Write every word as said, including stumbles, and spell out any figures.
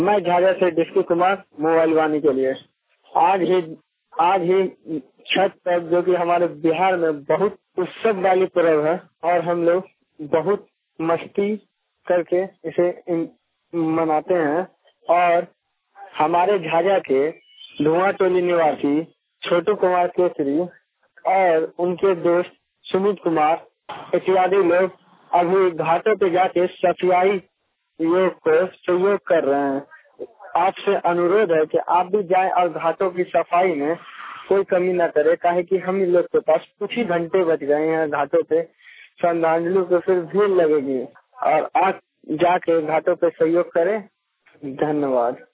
मैं झाझा से डिस्की कुमार मोबाइल वाणी के लिए आज ही आज ही छठ पर्व जो कि हमारे बिहार में बहुत उत्सव वाली पर्व है और हम लोग बहुत मस्ती करके इसे मनाते हैं। और हमारे झाझा के धुआं टोली निवासी छोटू कुमार केसरी और उनके दोस्त सुमित कुमार इत्यादि लोग अभी घाटों पे जाके सफाई योग को सहयोग कर रहे हैं। आपसे अनुरोध है कि आप भी जाएं और घाटों की सफाई में कोई कमी न करे, काहे कि हम लोग के पास कुछ ही घंटे बच गए हैं घाटों पे। श्रद्धांजलि को फिर भीड़ लगेगी और आप जाके घाटों पे सहयोग करें। धन्यवाद।